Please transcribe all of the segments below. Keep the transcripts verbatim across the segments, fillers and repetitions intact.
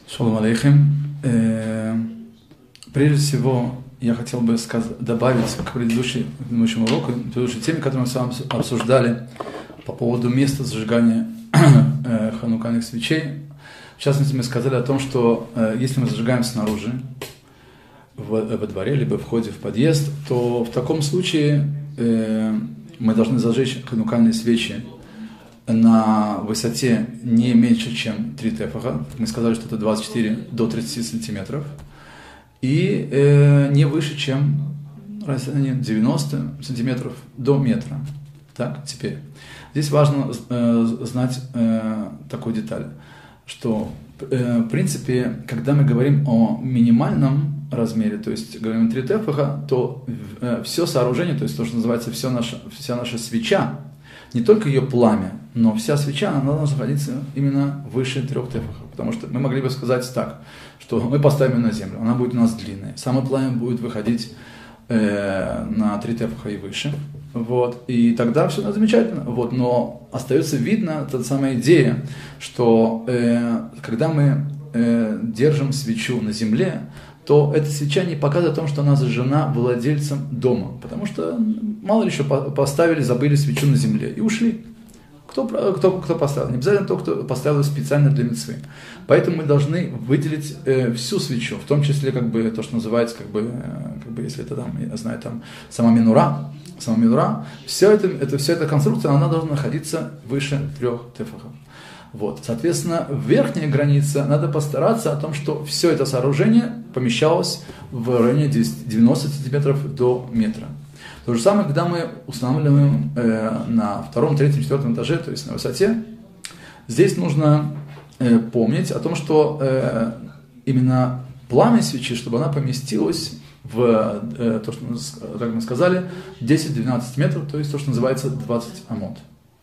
Шалом алейхим. Прежде всего, я хотел бы сказать, добавить к предыдущему, предыдущему уроку, к предыдущей теме, которую мы с вами обсуждали по поводу места зажигания ханукальных свечей. В частности, мы сказали о том, что если мы зажигаем снаружи, в, во дворе, либо в входе в подъезд, то в таком случае мы должны зажечь ханукальные свечи на высоте не меньше, чем три тефаха. Мы сказали, что это двадцать четыре до тридцати сантиметров. И э, не выше, чем девяносто сантиметров до метра. Так, теперь. Здесь важно э, знать э, такую деталь, что э, в принципе, когда мы говорим о минимальном размере, то есть говорим три тефаха, то э, все сооружение, то есть то, что называется все наша, вся наша свеча, не только ее пламя, но вся свеча, она должна находиться именно выше трех тефахов. Потому что мы могли бы сказать так, что мы поставим ее на землю, она будет у нас длинная. Само пламя будет выходить э, на три тефаха и выше. Вот, и тогда все замечательно. Вот, но остается видно та самая идея, что э, когда мы э, держим свечу на земле, то эта свеча не показывает о том, что она зажжена владельцем дома. Потому что мало ли еще поставили, забыли свечу на земле и ушли. Кто, кто, кто поставил? Не обязательно тот, кто поставил специально для мицвы. Поэтому мы должны выделить э, всю свечу, в том числе как бы, то, что называется, как бы, э, как бы, если это там, я знаю, там, сама минура, сама минура, все это, это, вся эта конструкция, она должна находиться выше трех тефахов. Вот. Соответственно, верхняя граница, надо постараться о том, что все это сооружение помещалось в районе девяноста сантиметров до метра. То же самое, когда мы устанавливаем э, на втором, третьем, четвертом этаже, то есть на высоте, здесь нужно э, помнить о том, что э, именно пламя свечи, чтобы она поместилась в э, то, что, как мы сказали, десять-двенадцать метров, то есть то, что называется двадцать амот.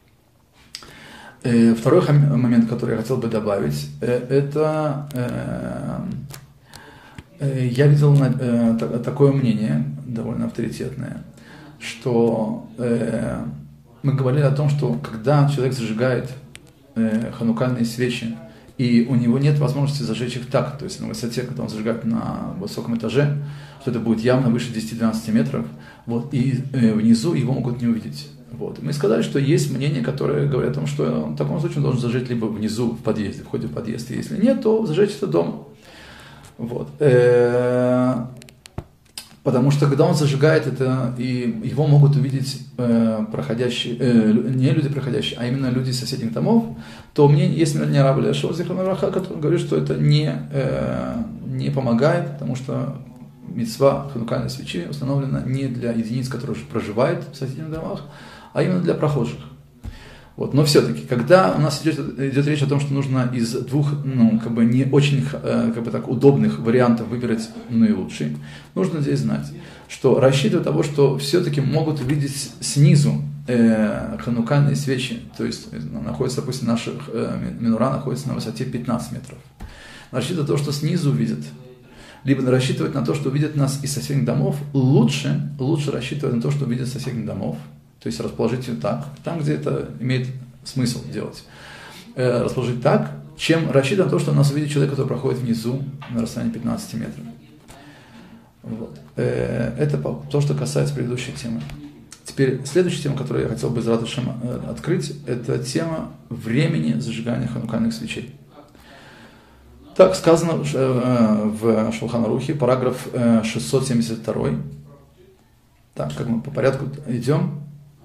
Э, второй момент, который я хотел бы добавить, э, это э, э, я видел э, такое мнение, довольно авторитетное, что э, мы говорили о том, что когда человек зажигает э, ханукальные свечи, и у него нет возможности зажечь их так, то есть на высоте, когда он зажигает на высоком этаже, что это будет явно выше десяти-двенадцати метров, вот, и э, внизу его могут не увидеть. Вот. Мы сказали, что есть мнения, которые говорят о том, что в таком случае он должен зажечь либо внизу, в подъезде, в ходе в подъезд, и если нет, то зажечь это дома. Вот. Э-э- Потому что когда он зажигает это, и его могут увидеть э, проходящие, э, не люди проходящие, а именно люди из соседних домов, то мне есть мнение раба Ляшева Зихроно левраха, который говорит, что это не, э, не помогает, потому что мицва ханукальной свечи установлена не для единиц, которые уже проживают в соседних домах, а именно для прохожих. Вот. Но все-таки, когда у нас идет, идет речь о том, что нужно из двух, ну, как бы не очень, как бы так, удобных вариантов выбирать наилучший, нужно здесь знать, что рассчитывая того, что все-таки могут увидеть снизу э, ханукальные свечи, то есть находится, допустим, наша э, минура находится на высоте пятнадцать метров. Рассчитывая то, что снизу увидят, либо рассчитывать на то, что увидят нас из соседних домов, лучше, лучше рассчитывать на то, что увидят соседних домов. То есть расположить ее так, там, где это имеет смысл делать. Э, расположить так, чем рассчитывать на то, что нас увидит человек, который проходит внизу на расстоянии пятнадцати метров. Вот. Э, это то, что касается предыдущей темы. Теперь следующая тема, которую я хотел бы из Раташем открыть, это тема времени зажигания ханукальных свечей. Так сказано в Шулхан Арухе, параграф шестьсот семьдесят два. Так, как мы по порядку идем.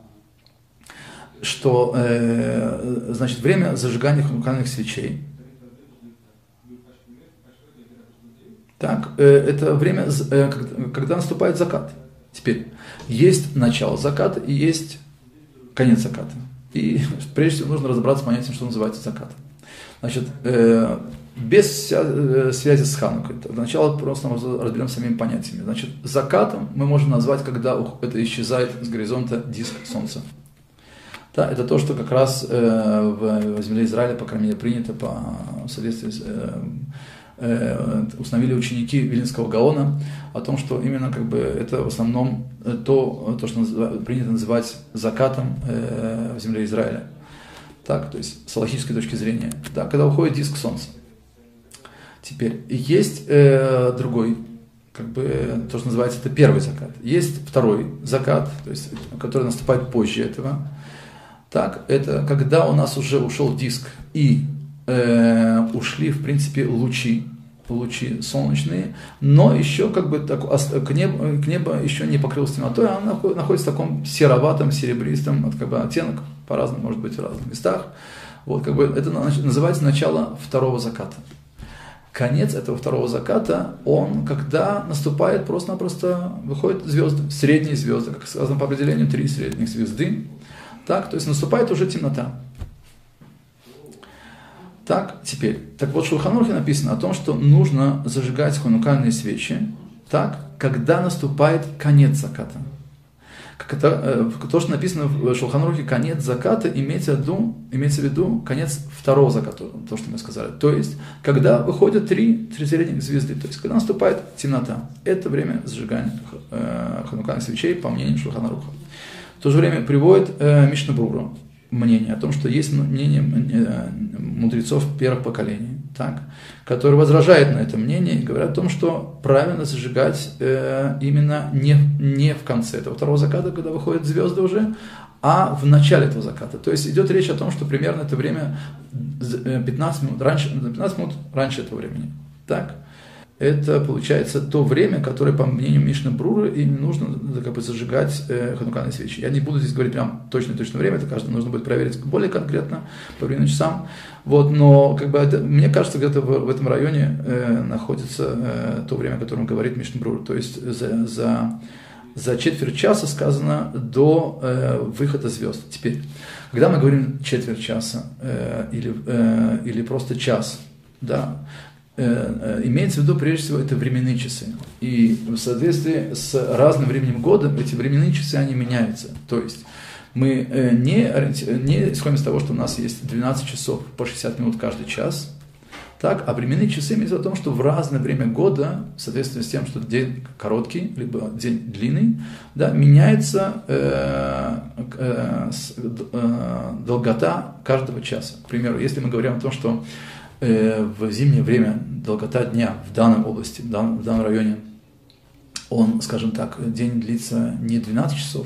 Что, э, значит, время зажигания ханукальных свечей. Так, э, это время, э, когда, когда наступает закат. Теперь, есть начало заката и есть конец заката. И прежде всего нужно разобраться с понятием, что называется закат. Значит, э, без ся, э, связи с Ханукой. Сначала просто разберем самими понятиями. Значит, закатом мы можем назвать, когда это исчезает с горизонта диск солнца. Да, это то, что как раз э, в, в земле Израиля, по крайней мере, принято по соответствии с, э, э, установили ученики Вильнинского Гаона о том, что именно как бы это в основном то, то что назыв, принято называть закатом э, в земле Израиля. Так, то есть с алахической точки зрения. Да, когда уходит диск солнца. Теперь есть э, другой, как бы то, что называется, это первый закат. Есть второй закат, то есть, который наступает позже этого. Так, это когда у нас уже ушел диск и э, ушли, в принципе, лучи, лучи солнечные, но еще как бы так, к, небу, к небу еще не покрылось темнотой, а оно находится в таком сероватом, серебристом, как бы оттенок, по-разному, может быть, в разных местах. Вот, как бы это называется начало второго заката. Конец этого второго заката, он, когда наступает, просто-напросто выходят звезды, средние звезды, как сказано по определению, три средних звезды. Так, то есть наступает уже темнота. Так, теперь. Так вот, в Шулхан Арухе написано о том, что нужно зажигать ханукальные свечи, так, когда наступает конец заката. Как это, то, что написано в Шулхан Арухе, конец заката, имеется в виду, имеется в виду конец второго заката, то, что мы сказали. То есть, когда выходят три, три средних звезды, то есть, когда наступает темнота, это время зажигания э, ханукальных свечей, по мнению Шулхан Аруха. В то же время приводит э, Мишна Брура мнение о том, что есть мнение э, мудрецов первых поколений, так, которые возражают на это мнение и говорят о том, что правильно зажигать э, именно не, не в конце этого второго заката, когда выходят звезды уже, а в начале этого заката. То есть идет речь о том, что примерно это время пятнадцать минут раньше, пятнадцать минут раньше этого времени. Так. Это получается то время, которое, по мнению Мишны Бруры, им нужно как бы зажигать э, ханукальные свечи. Я не буду здесь говорить прям точное-точное время, это каждый нужно будет проверить более конкретно по временным часам. Вот, но как бы это, мне кажется, где-то в, в этом районе э, находится э, то время, о котором говорит Мишна Брура. То есть за, за, за четверть часа сказано до э, выхода звезд. Теперь, когда мы говорим четверть часа э, или, э, или просто час, да, имеется в виду, прежде всего, это временные часы. И в соответствии с разным временем года эти временные часы, они меняются. То есть мы не, не исходим из того, что у нас есть двенадцать часов по шестьдесят минут каждый час, так, а временные часы имеются в том, что в разное время года, в соответствии с тем, что день короткий, либо день длинный, да, меняется э, э, э, долгота каждого часа. К примеру, если мы говорим о том, что в зимнее время долгота дня в данной области, в данном, в данном районе, он, скажем так, день длится не двенадцать часов,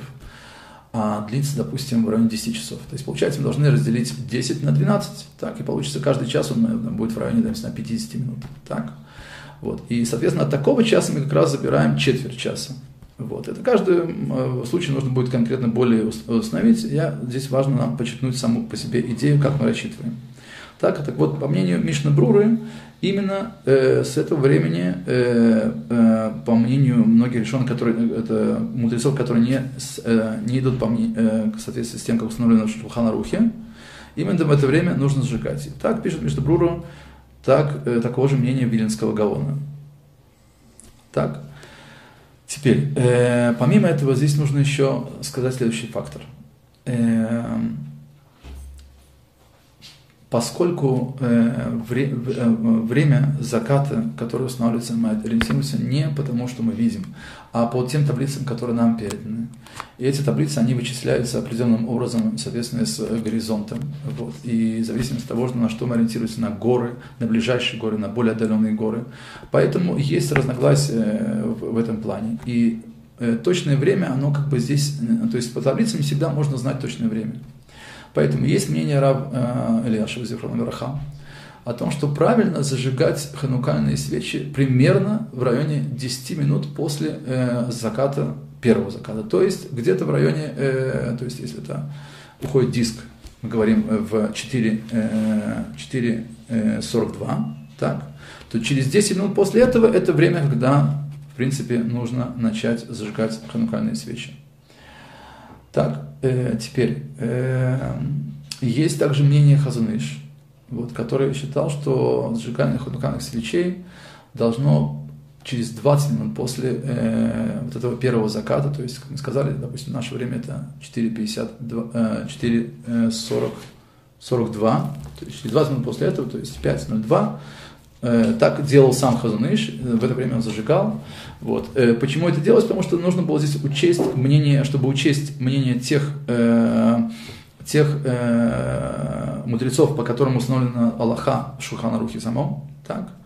а длится, допустим, в районе десять часов. То есть, получается, мы должны разделить десять на двенадцать, так, и получится каждый час он, наверное, будет в районе, допустим, пятьдесят минут, так. Вот. И, соответственно, от такого часа мы как раз забираем четверть часа. Вот. Это каждый случай нужно будет конкретно более установить. Я, здесь важно нам подчеркнуть саму по себе идею, как мы рассчитываем. Так, так вот, по мнению Мишны Бруры, именно э, с этого времени, э, э, по мнению многих решенных, которые, это мудрецов, которые не, э, не идут по мне, э, в соответствии с тем, как установлено в Шулхан Арухе, именно в это время нужно сжигать. Так пишет Мишна Брура, так, э, такого же мнения Виленского Гаона. Так, теперь, э, помимо этого, здесь нужно еще сказать следующий фактор. Э, Поскольку э, вре, э, время заката, которое устанавливается, мы ориентируемся не потому, что мы видим, а по тем таблицам, которые нам переданы. И эти таблицы, они вычисляются определенным образом, соответственно, с горизонтом. Вот. И в зависимости от того, на что мы ориентируемся, на горы, на ближайшие горы, на более отдаленные горы. Поэтому есть разногласия в, в этом плане. И э, точное время, оно как бы здесь, э, то есть по таблицам не всегда можно знать точное время. Поэтому есть мнение рав э, Элияшева Зихрона Левраха о том, что правильно зажигать ханукальные свечи примерно в районе десять минут после э, заката, первого заката. То есть где-то в районе, э, то есть если это уходит диск, мы говорим в четыре сорок два, так, то через десять минут после этого это время, когда, в принципе, нужно начать зажигать ханукальные свечи. Так, э, теперь, э, есть также мнение Хазон Иш, вот, который считал, что зажигание ханукальных свечей должно через двадцать минут после э, вот этого первого заката, то есть, как мы сказали, допустим, в наше время это четыре сорок два, то есть через двадцать минут после этого, то есть пять ноль два, э, так делал сам Хазон Иш, в это время он зажигал. Вот. Э, почему это делалось? Потому что нужно было здесь учесть мнение, чтобы учесть мнение тех, э, тех э, мудрецов, по которым установлена Аллаха в Шулхан Арухе самом, так?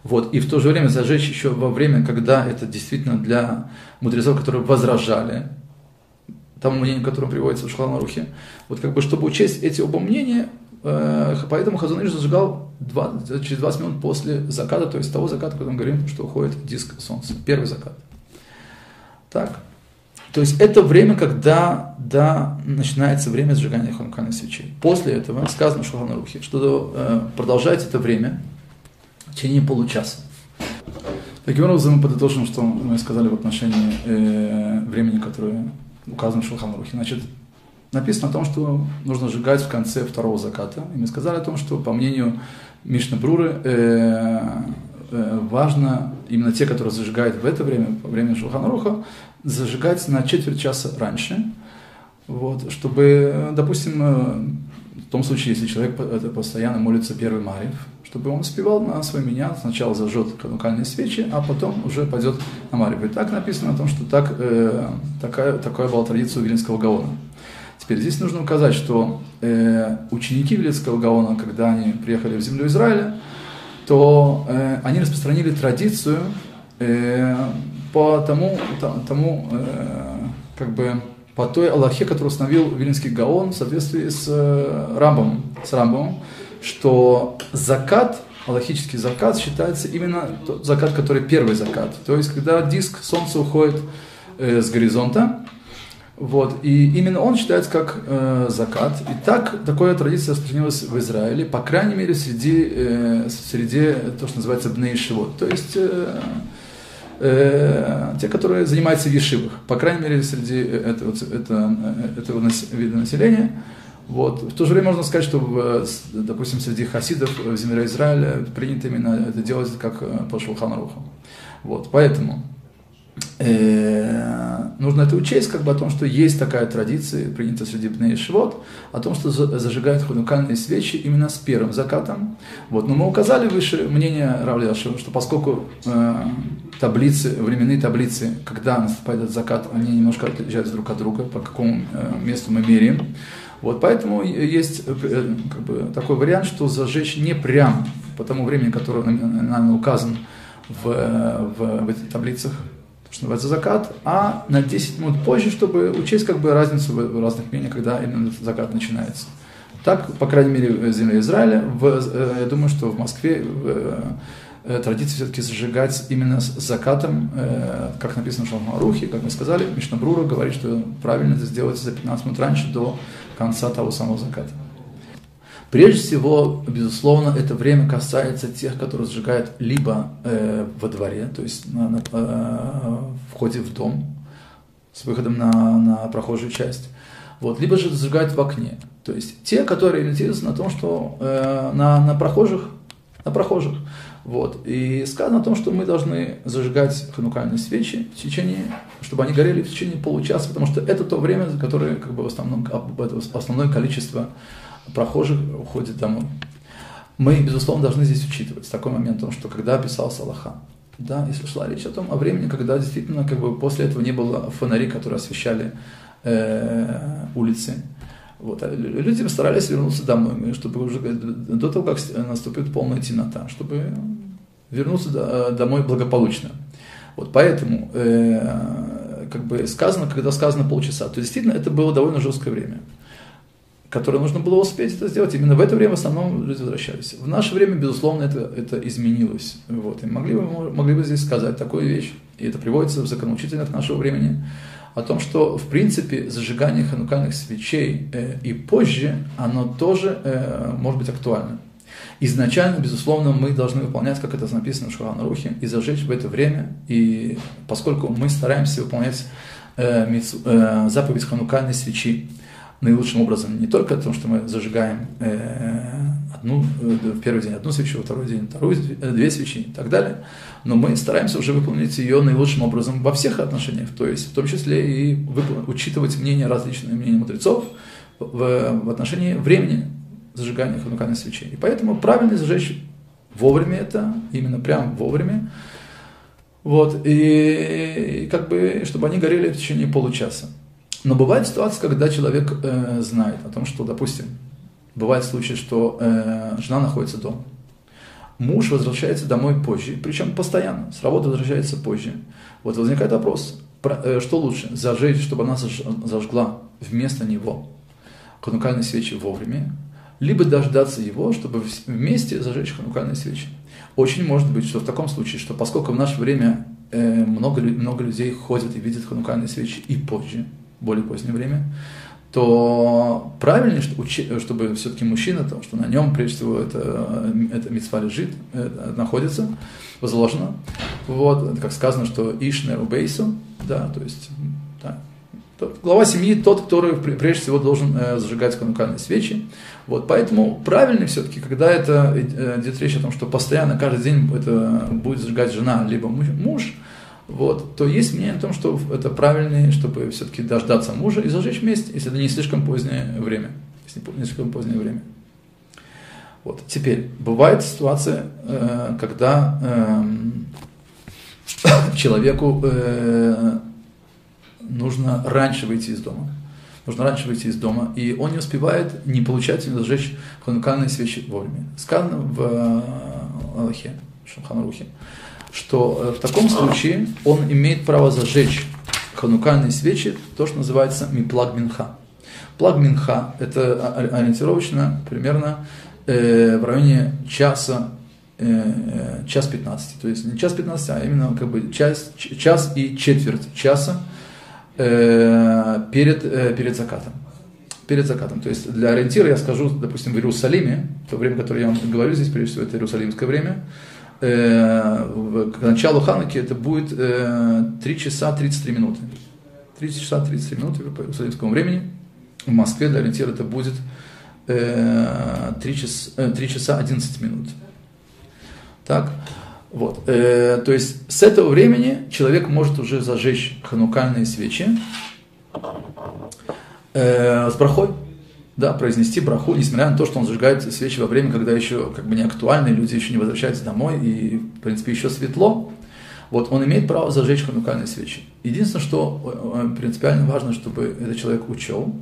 Вот, и в то же время зажечь еще во время, когда это действительно для мудрецов, которые возражали тому мнению, которое приводится в Шулхан Арухе. Вот как бы, чтобы учесть эти оба мнения, э, поэтому Хазон Иш зажигал два, через двадцать минут после заката, то есть того заката, когда мы говорим, что уходит диск солнца, первый закат. Так. То есть это время, когда да, начинается время сжигания ханукальных свечей. После этого сказано в Шулхан Арухе, что э, продолжается это время в течение получаса. Таким образом, мы подытожим, что мы сказали в отношении э, времени, которое указано в Шулхан Арухе. Значит, написано о том, что нужно сжигать в конце второго заката. И мы сказали о том, что, по мнению Мишны Бруры, э, э, важно именно те, которые зажигают в это время, во время Шулхан Аруха, зажигать на четверть часа раньше. Вот, чтобы, допустим, в том случае, если человек постоянно молится первый Марив, чтобы он успевал на свой миньян, сначала зажжет ханукальные свечи, а потом уже пойдет на Марив. И так написано о том, что так, э, такая, такая была традиция у Вилинского Гаона. Теперь здесь нужно указать, что э, ученики Вилинского Гаона, когда они приехали в землю Израиля, то э, они распространили традицию э, по тому, тому э, как бы, по той алахе, которую установил Вилинский Гаон в соответствии с э, Рамбамом, с Рамбамом, что закат, алахический закат, считается именно тот закат, который первый закат. То есть, когда диск солнца уходит э, с горизонта, вот, и именно он считается как э, закат. И так, такая традиция распространилась в Израиле, по крайней мере, среди, э, среди то, что называется бней шивот, то есть э, э, те, которые занимаются в ешивах, по крайней мере, среди этого, это, этого вида населения. Вот. В то же время можно сказать, что, в, допустим, среди хасидов в земле Израиля принято именно это делать как по Шулхан Аруху. Вот. Поэтому э, нужно это учесть, как бы о том, что есть такая традиция, принята среди бней шивот, о том, что зажигают ханукальные свечи именно с первым закатом. Вот. Но мы указали выше мнение Рав Элияшева, что поскольку э, таблицы, временные таблицы, когда наступает этот закат, они немножко отличаются друг от друга, по какому э, месту мы меряем. Вот, поэтому есть как бы, такой вариант, что зажечь не прям по тому времени, которое нами указан в, в, в этих таблицах, что называется закат, а на десять минут позже, чтобы учесть как бы, разницу в разных мнениях, когда именно закат начинается. Так, по крайней мере, в земле Израиля, в, я думаю, что в Москве в, традиция все-таки зажигать именно с закатом, как написано в Шулхан Арухе, как мы сказали, Мишна Брура говорит, что правильно это сделать за пятнадцать минут раньше, до конца того самого заката. Прежде всего, безусловно, это время касается тех, которые зажигают либо э, во дворе, то есть на, на э, входе в дом, с выходом на, на прохожую часть, вот, либо же зажигают в окне. То есть те, которые ориентируются на том, что э, на, на прохожих, на прохожих. Вот. И сказано о том, что мы должны зажигать ханукальные свечи в течение, чтобы они горели в течение получаса, потому что это то время, которое как бы, в основном, основное количество прохожих уходит домой. Мы, безусловно, должны здесь учитывать такой момент, том, что когда писался Алаха, да, если шла речь о том, о времени, когда действительно как бы, после этого не было фонарей, которые освещали э, улицы. Вот. Люди старались вернуться домой, чтобы уже до того, как наступит полная темнота, чтобы вернуться домой благополучно. Вот. Поэтому э, как бы сказано, когда сказано полчаса, то действительно это было довольно жесткое время, которое нужно было успеть это сделать. Именно в это время в основном люди возвращались. В наше время, безусловно, это, это изменилось. Вот. И могли бы, могли бы здесь сказать такую вещь, и это приводится в законоучительных нашего времени, о том, что, в принципе, зажигание ханукальных свечей э, и позже, оно тоже э, может быть актуально. Изначально, безусловно, мы должны выполнять, как это написано в Шулхан Арухе, и зажечь в это время, и поскольку мы стараемся выполнять э, митцу, э, заповедь ханукальной свечи наилучшим образом, не только потому, что мы зажигаем э, одну, э, в первый день одну свечу, во второй день вторую, две свечи и так далее, но мы стараемся уже выполнить ее наилучшим образом во всех отношениях, то есть в том числе и выпол- учитывать мнения различные, мнения мудрецов в, в отношении времени зажигания ханукальных свечей. И поэтому правильно зажечь вовремя это, именно прям вовремя, вот, и, и как бы, чтобы они горели в течение получаса. Но бывает ситуация, когда человек э, знает о том, что, допустим, бывает случай, что э, жена находится дома, муж возвращается домой позже, причем постоянно, с работы возвращается позже. Вот возникает вопрос, что лучше, зажечь, чтобы она зажгла вместо него ханукальные свечи вовремя, либо дождаться его, чтобы вместе зажечь ханукальные свечи. Очень может быть, что в таком случае, что поскольку в наше время э, много, много людей ходят и видят ханукальные свечи и позже, более позднее время, то правильнее, чтобы все-таки мужчина, то, что на нем, прежде всего, это, это мицва лежит, это находится, возложено. Вот, как сказано, что ишне убейсу, да, то есть да, тот, глава семьи, тот, который прежде всего должен э, зажигать ханукальные свечи. Вот, поэтому правильнее все-таки, когда это э, идет речь о том, что постоянно, каждый день это будет зажигать жена, либо муж, вот, то есть мнение о том, что это правильнее, чтобы все-таки дождаться мужа и зажечь вместе, если это не слишком позднее время. Если не слишком позднее время. Вот. Теперь, бывает ситуация, э, когда э, человеку э, нужно раньше выйти из дома. Нужно раньше выйти из дома, и он не успевает, не получается зажечь ханукальные свечи вовремя. Сказано в Аллахе, в Шулхан Арухе, что в таком случае он имеет право зажечь ханукальные свечи, то, что называется миплаг минха. Плаг минха – это ориентировочно примерно э, в районе часа, э, час пятнадцати. То есть не час пятнадцати, а именно как бы час, час и четверть часа э, перед, э, перед закатом. Перед закатом. То есть для ориентира я скажу, допустим, в Иерусалиме, то время, которое я вам говорю здесь, прежде всего, это иерусалимское время. К началу Хануки это будет три часа тридцать три минуты. три часа тридцать три минуты по иерусалимскому времени. В Москве для ориентира это будет три часа одиннадцать минут. Так, вот. То есть с этого времени человек может уже зажечь ханукальные свечи с брахой. Да, произнести браху, несмотря на то, что он зажигает свечи во время, когда еще как бы не актуально, люди еще не возвращаются домой, и, в принципе, еще светло. Вот он имеет право зажечь ханукальные свечи. Единственное, что принципиально важно, чтобы этот человек учел,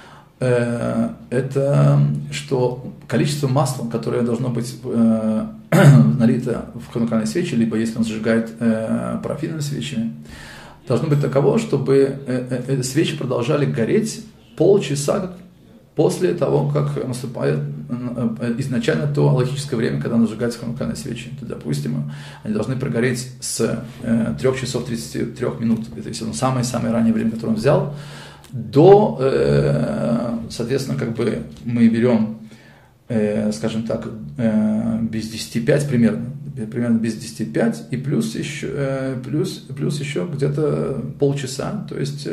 это что количество масла, которое должно быть налито в ханукальные свечи, либо если он зажигает парафиновыми свечами, должно быть таково, чтобы свечи продолжали гореть полчаса после того, как наступает изначально то аллахическое время, когда зажигаются ханукальные свечи. То, допустим, они должны прогореть с трех часов тридцати трёх минут, это если он самое-самое раннее время, которое он взял, до, соответственно, как бы мы берем, скажем так, без десяти пять примерно, примерно без десяти пять, и плюс еще, плюс, плюс еще где-то полчаса, то есть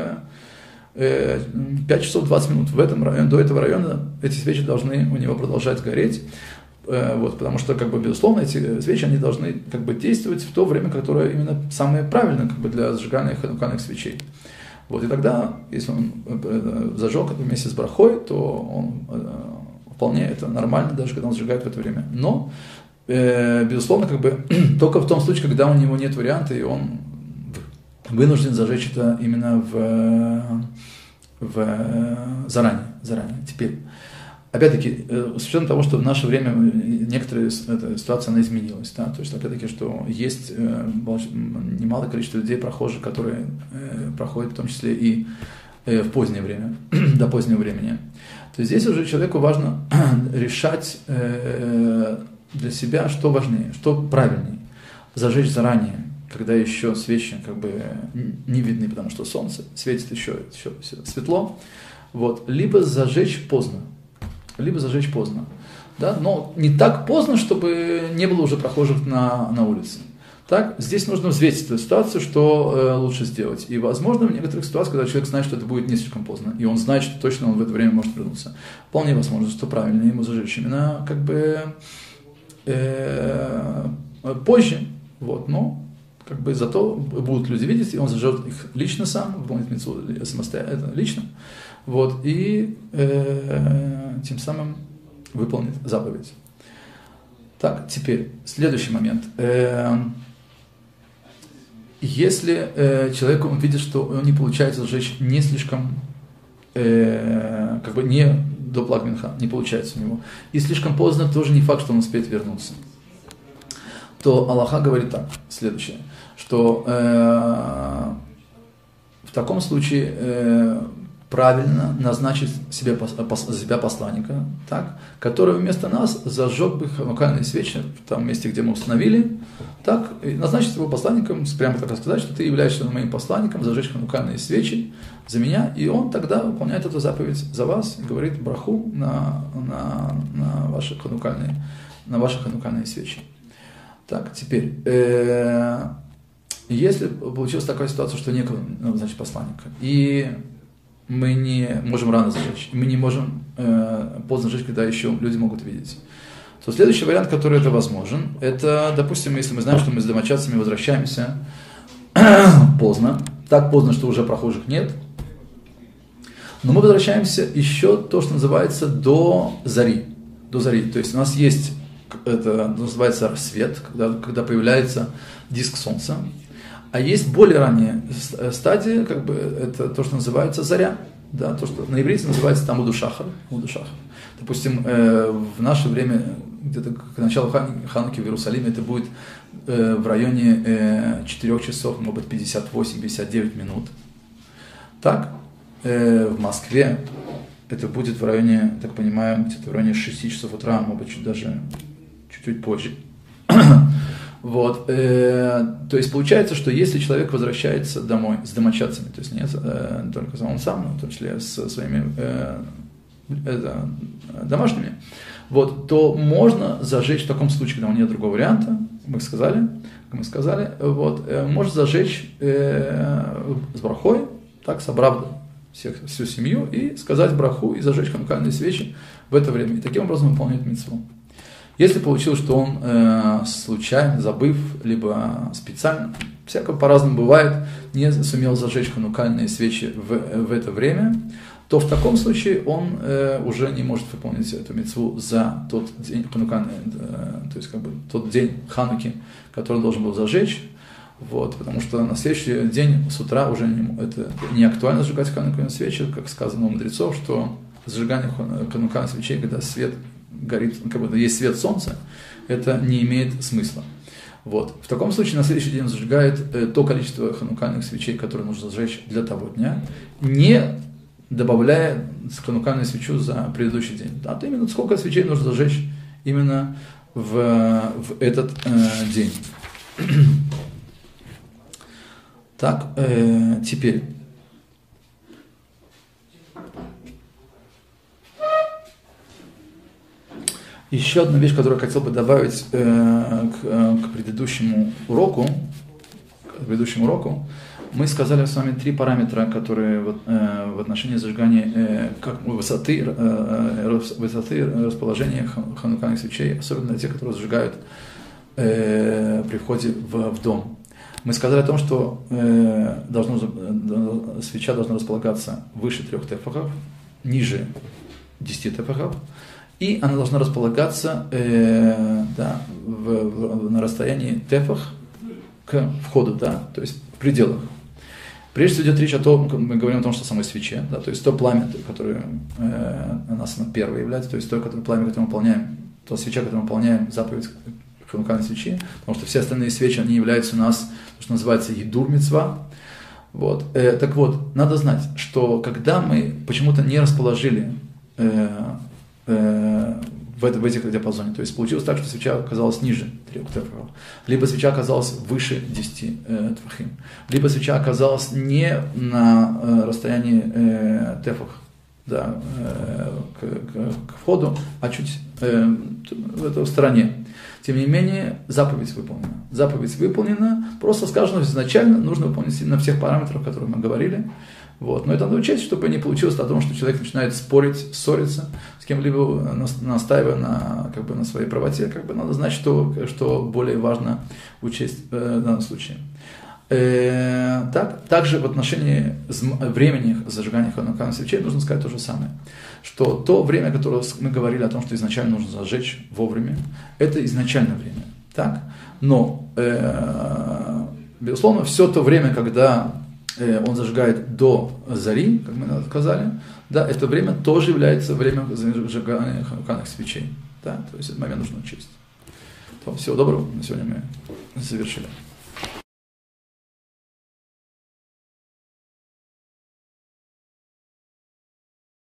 пять часов двадцать минут. В этом районе, до этого района эти свечи должны у него продолжать гореть, вот, потому что, как бы, безусловно, эти свечи, они должны как бы действовать в то время, которое именно самое правильное как бы, для зажигания ханукальных свечей. Вот, и тогда, если он зажег вместе с брахой, то он вполне это нормально, даже когда он зажигает в это время. Но, безусловно, как бы, только в том случае, когда у него нет варианта, и он вынужден зажечь это именно в, в, заранее, заранее. Теперь, опять-таки, с учетом того, что в наше время некоторая эта ситуация она изменилась, да, то есть, опять-таки, что есть немалое количество людей, прохожих, которые проходят в том числе и в позднее время, до позднего времени, то здесь уже человеку важно решать для себя, что важнее, что правильнее, зажечь заранее, когда еще свечи как бы не видны, потому что солнце светит еще, еще светло, вот, либо зажечь поздно, либо зажечь поздно, да, но не так поздно, чтобы не было уже прохожих на, на улице. Так, здесь нужно взвесить эту ситуацию, что э, лучше сделать. И, возможно, в некоторых ситуациях, когда человек знает, что это будет не слишком поздно, и он знает, что точно он в это время может вернуться, вполне возможно, что правильно ему зажечь именно как бы э, позже, вот, но как бы зато будут люди видеть, и он зажжет их лично сам, выполнит мицву самостоятельно, лично, вот, и э, тем самым выполнит заповедь. Так, теперь, следующий момент. Э, если э, человек он видит, что он не получается зажечь не слишком, э, как бы не до плаг минха, не получается у него, и слишком поздно, тоже не факт, что он успеет вернуться. то Аллаха говорит так, следующее, что э, в таком случае э, правильно назначить себе, пос, себя посланника, так, который вместо нас зажег бы ханукальные свечи в том месте, где мы установили, так, и назначить его посланником, прямо так сказать, что ты являешься моим посланником, зажечь ханукальные свечи за меня, и он тогда выполняет эту заповедь за вас и говорит браху на, на, на, ваши, ханукальные, на ваши ханукальные свечи. Так, теперь, э, если получилась такая ситуация, что некого назначить посланника, и мы не можем рано зажечь, мы не можем э, поздно жечь, когда еще люди могут видеть, то следующий вариант, который это возможен, это, допустим, если мы знаем, что мы с домочадцами возвращаемся поздно, так поздно, что уже прохожих нет, но мы возвращаемся еще то, что называется до зари, до зари, то есть у нас есть, это называется рассвет, когда, когда появляется диск солнца. А есть более ранняя стадия, как бы это то, что называется заря, да, то, что на иврите называется там удушахар, удушахар. Допустим, э, в наше время, где-то к началу Хануки в Иерусалиме, это будет э, в районе э, четырех часов, может быть, пятьдесят восемь - пятьдесят девять минут. Так, э, в Москве это будет в районе, так понимаю, где-то в районе шести часов утра, может быть, чуть даже чуть-чуть позже. Вот, э, то есть получается, что если человек возвращается домой с домочадцами, то есть не э, только он сам, но в том числе с своими э, э, домашними, вот, то можно зажечь в таком случае, когда у нет другого варианта, мы сказали, как мы сказали, вот, э, можно зажечь э, с брахой, так, собрав всех, всю семью, и сказать браху, и зажечь ханукальные свечи в это время, и таким образом выполнять мицву. Если получилось, что он э, случайно, забыв, либо специально, всякое по-разному бывает, не сумел зажечь ханукальные свечи в, в это время, то в таком случае он э, уже не может выполнить эту мицву за тот день ханукальный, э, то есть как бы тот день Хануки, который он должен был зажечь, вот, потому что на следующий день с утра уже не, это не актуально зажигать ханукальные свечи, как сказано у мудрецов, что зажигание ханукальных свечей, когда свет горит, как будто есть свет солнца, это не имеет смысла. Вот. В таком случае на следующий день зажигает э, то количество ханукальных свечей, которые нужно зажечь для того дня, не добавляя ханукальную свечу за предыдущий день. А то именно сколько свечей нужно зажечь именно в, в этот э, день. Так, э, теперь. Еще одна вещь, которую я хотел бы добавить э, к, э, к предыдущему уроку, к предыдущему уроку, мы сказали с вами три параметра, которые вот, э, в отношении зажигания э, как высоты, э, высоты расположения ханукальных свечей, особенно для тех, которые зажигают э, при входе в, в дом. Мы сказали о том, что э, должно, свеча должна располагаться выше трех тефахов, ниже десяти тефахов, и она должна располагаться э, да, в, в, на расстоянии тефах к входу, да, то есть в пределах. Прежде всего идет речь о том, мы говорим о том, что самой свече, да, то есть то пламя, которое э, у нас первое является, то есть то которое, пламя, которое мы выполняем, то свеча, которую мы выполняем, заповедь ханукальной свечи, потому что все остальные свечи, они являются у нас, что называется, едур мицва. Вот. Э, так вот, надо знать, что когда мы почему-то не расположили э, э, в, это, в этих диапазоне, то есть получилось так, что свеча оказалась ниже трех тефахов, либо свеча оказалась выше десяти э, тефахим, либо свеча оказалась не на э, расстоянии э, тефах, да, э, к, к, к входу, а чуть э, в, это, в стороне. Тем не менее, заповедь выполнена. Заповедь выполнена, просто сказано изначально, нужно выполнить на всех параметрах, о которых мы говорили. Вот. Но это надо учесть, чтобы не получилось о том, что человек начинает спорить, ссориться с кем-либо, настаивая на, как бы, на своей правоте. Как бы надо знать, что, что более важно учесть э, в данном случае. Э, так, также в отношении времени зажигания ханукальных свечей нужно сказать то же самое. Что то время, которое мы говорили о том, что изначально нужно зажечь вовремя, это изначальное время. Так? Но, э, безусловно, все то время, когда э, он зажигает до зари, как мы сказали, да, это время тоже является временем зажигания ханукальных свечей. Да? То есть этот момент нужно учесть. То, всего доброго. На сегодня мы завершили.